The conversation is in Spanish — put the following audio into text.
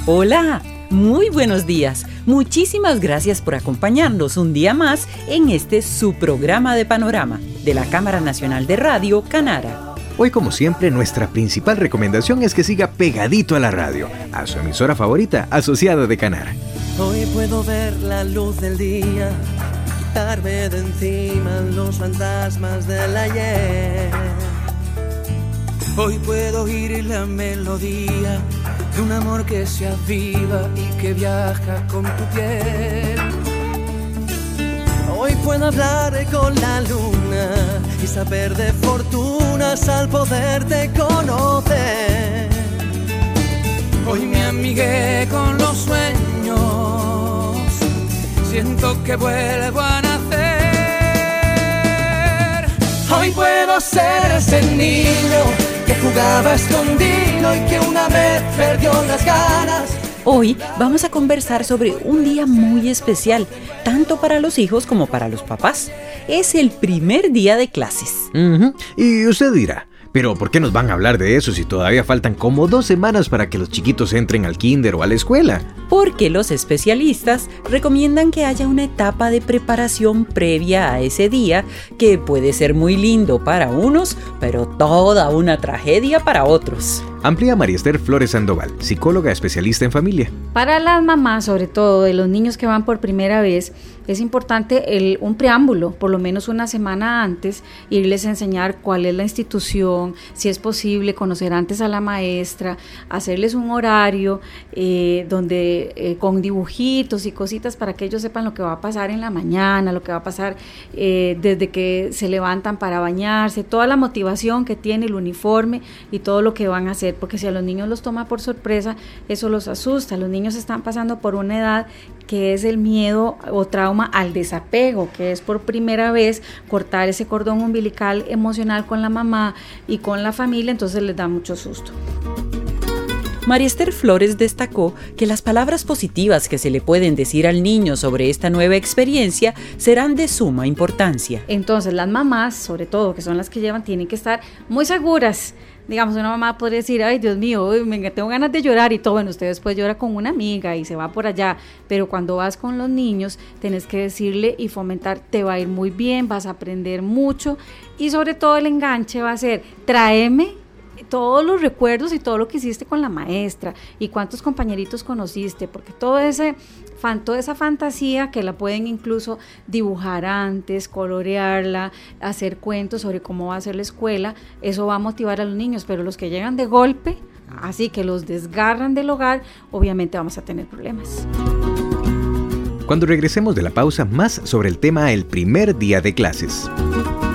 Hola, muy buenos días. Muchísimas gracias por acompañarnos un día más en este su programa de Panorama de la Cámara Nacional de Radio, Canara. Hoy, como siempre, nuestra principal recomendación es que siga pegadito a la radio, a su emisora favorita, asociada de Canara. Hoy puedo ver la luz del día, quitarme de encima los fantasmas del ayer. Hoy puedo oír la melodía de un amor que se aviva y que viaja con tu piel. Hoy puedo hablar con la luna y saber de fortunas al poderte conocer. Hoy me amigué con los sueños, siento que vuelvo a nacer. Hoy puedo ser ese niño que jugaba escondido y que una vez perdió las ganas. Hoy vamos a conversar sobre un día muy especial, tanto para los hijos como para los papás. Es el primer día de clases. Y usted dirá, ¿pero por qué nos van a hablar de eso si todavía faltan como 2 semanas para que los chiquitos entren al kinder o a la escuela? Porque los especialistas recomiendan que haya una etapa de preparación previa a ese día que puede ser muy lindo para unos, pero toda una tragedia para otros. Amplía María Esther Flores Sandoval, psicóloga especialista en familia. Para las mamás, sobre todo de los niños que van por primera vez, es importante un preámbulo, por lo menos una semana antes, irles a enseñar cuál es la institución, si es posible conocer antes a la maestra, hacerles un horario donde con dibujitos y cositas para que ellos sepan lo que va a pasar en la mañana, lo que va a pasar desde que se levantan para bañarse, toda la motivación que tiene el uniforme y todo lo que van a hacer, porque si a los niños los toma por sorpresa, eso los asusta. Los niños están pasando por una edad que es el miedo o trauma al desapego, que es por primera vez cortar ese cordón umbilical emocional con la mamá y con la familia, entonces les da mucho susto. María Esther Flores destacó que las palabras positivas que se le pueden decir al niño sobre esta nueva experiencia serán de suma importancia. Entonces las mamás, sobre todo, que son las que llevan, tienen que estar muy seguras. Digamos, una mamá podría decir, ay, Dios mío, tengo ganas de llorar y todo. Bueno, usted después llora con una amiga y se va por allá, pero cuando vas con los niños, tenés que decirle y fomentar, te va a ir muy bien, vas a aprender mucho, y sobre todo el enganche va a ser, tráeme todos los recuerdos y todo lo que hiciste con la maestra y cuántos compañeritos conociste, porque toda esa fantasía que la pueden incluso dibujar antes, colorearla, hacer cuentos sobre cómo va a ser la escuela, eso va a motivar a los niños, pero los que llegan de golpe, así que los desgarran del hogar, obviamente vamos a tener problemas. Cuando regresemos de la pausa, más sobre el tema el primer día de clases.